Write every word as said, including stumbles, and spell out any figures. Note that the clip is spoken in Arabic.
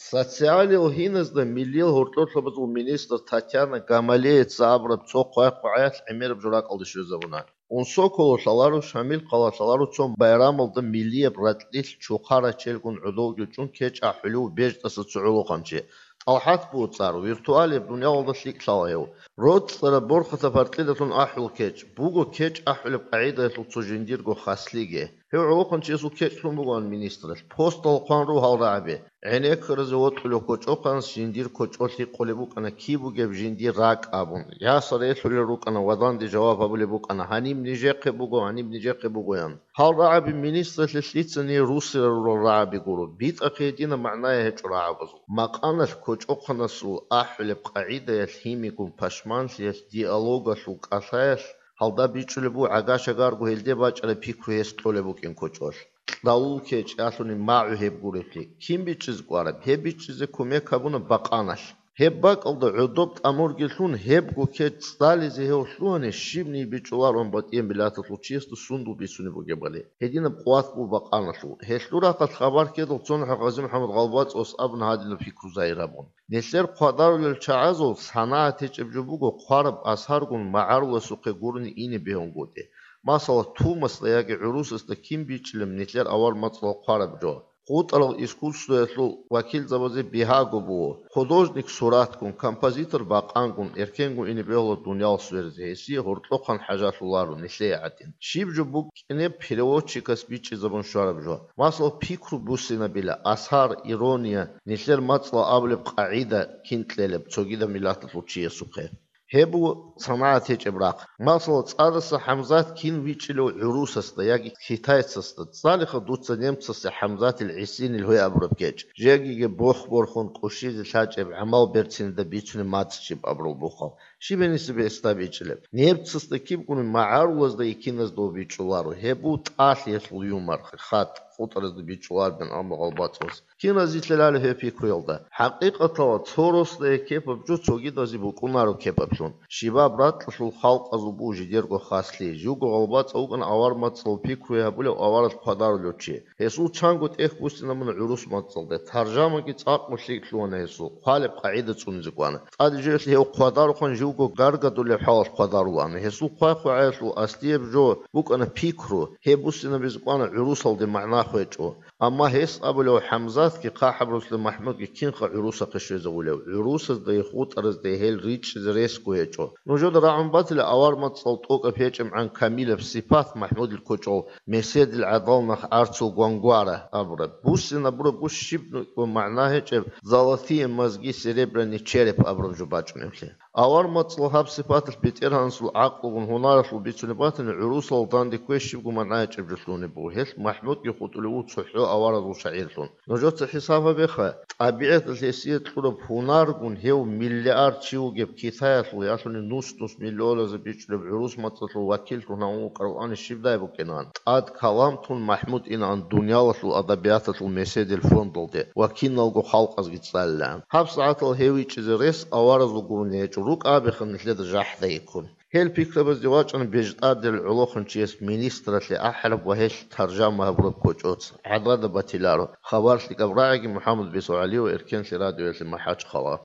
Социали хинас да милил хуртлотлобыз у министр Татьяна Гамалеет забраб цоқуай қуаят эмер бжурак алдышу забуна. Он соколу шалару шамил қала шалару цом байрамалды милиеб ратлил чуқара челгун удолгю чун кеч ахулю бежтасы цуулу қанчи. Алхат бу цару виртуали дуня олдашлик шалайу. Род сара борхата фартлидатун ахул кеч. Буго кеч ахулю қаида цужиндирго хаслиге. هو عوقن شيء كيشلون بقول المينستر بوست القانون هذا عبي عينك خرزوت له كوش أقن جندير كوش أصلي قلبوك أنا كيبو جب جندير راك أبون يا صريح لروك أنا وضان دي جواب أبولبوك أنا هني بنجيق بقول هني بنجيق بقول يان هذا عبي المينستر لسليتني روسي الرعب يقولوا بيت أكيدنا معناه هيك رعب ما قانش كوش أقن سو أحلب قاعدة يلهيم يكون باشمان سيس ديالوجا سو كاساس هالدا بيشلبو عجاش عجارجو هالدي باج على بيكو يستولبو كين كوتشوش داول كيش أصلني معه هيب قولتلي كيم بيشز قارب هيب بيشز كومي كابونا بقانش هيب باك ألدا عدوبت أمور جلسون هيب جو كيش ستالي زي هو شلون الشيبني بيشوارون باتيم بلاتة لوتشيست السندو بيسوني بوجبالي هدينا بقوات بو بقانشو هالشلورا قد خبر كده لصون حقازي محمد غلبات أس أبن هادي الفكر زايرابون نسير قدر للشعازو صناعة تجبجبوغو قارب أسهارغون معارو سوق قرن إني بيهم قوتي مثلا تو مثلا يجي عروس استكيم بيشلم نسير أول مثلا قارب جو قوت على إسكولسلو وكيل زبازي بيهاغو بو خدوجنيك سوراتكم كمبازيتر باقانكم إركينكم إني بيهولو الدنيا سويرزي سي هورتلوخان حاجات لارو نسي عدين شيب جبوك إني بيروتشيكاس بيتشي زبون شوارب جو مثلا بيكرو بوسينا بلا أسهار إيرونيا نسير مثلا أبلب قاعدة كنت ليلب تسوغيدا ميلات لوتشي سوقي هبو صناعة إبراق مثلا تصادس حمزات كين ويتشلو عروس است ياجي كيتايس است صالح دوت نيمتس حمزات العسين اللي هو أبرب كيج جاجي بوخ بورخون قشيد الحاج عمال بيرتين دا بيتشن ماتشيب أبرو بوخو شي بالنسبة استابيتشلب نيمتس است كيب كون معاروز دا يكينز دو بيتشلارو هبو تاخ يسلو يومر خات خطر دا بيتشلار بن أمر غلباتوس كينا زيت لالي هي بيكويل دا حقيقة تورس دا كيب بجو تسوغي دا زي بوكونارو كيب بشون شباب رات لشو الخلق أزوبو جديرغو خاصلي جوغو غلبات أوغن أوار ماتسل بيكويا بولي أوار القدار لوتشي هيسو تشانغوت إخ بوستنا من عروس ماتسل دا ترجمة كي تاق مشيك لونا هيسو قالب قاعدة تونزقوانا تاد جيس لهو قدار خون جوغو غارغا دولي حواس قدار وانا هيسو قاقو عيسو أستيب جو بوك أنا بيكرو هي بوستنا بيزقوانا عروس الدي معناه خويتشو أما هيس أبلو حمزات كي قاحب رسل محمود كي كينخ عروسة قشوي زولو عروسة دي خوت أرز دي هيل ريتش زريسكو هيجو نوجود راعن باتل أوار ما تصلطوك بيجم عن كاميلة في صفات محمود الكوچو مسيد العضال نخ أرسل غوانغوارة أبرا بوسنا برو بوش شبن ومعناه هيجب زالتي مزجي سيريبراني تشيرب أبرا جباجو نمسي أوار ما تصلحاب صفات البيتير هنسل عقل ونهنار البيتونبات العروسة الضان دي كويش شبقو معناه هيجب جسلوني بو هيس محمود يخوت لو صحيو أوار ذو شعيرتون نجوت حسابه بخا طبيعة السياسية تقول هنار جون هيو مليار تشيو جب كيثاية ويأصلني نص نص مليون زبيش لبعروس ما تصل وكيل هنا قرآن الشيب ده بكنان قد كلامتون محمود إن عن دنيا الأدبيات المسيد الفندل ده وكين نلقو خلق أزجت سالان هاب ساعات الهيوي تزريس أوار ذو قرنيج روك آبخن نتلد جاح ده يكون هل فكرة بزواج أنا بيجتاد العلوخ نشيس مينستر لأحلب وهيش ترجمة برب كوجوت عدد باتيلارو خبر لك أبراعي محمد بيسو علي وإركان سراديو يسمى حاج خلاص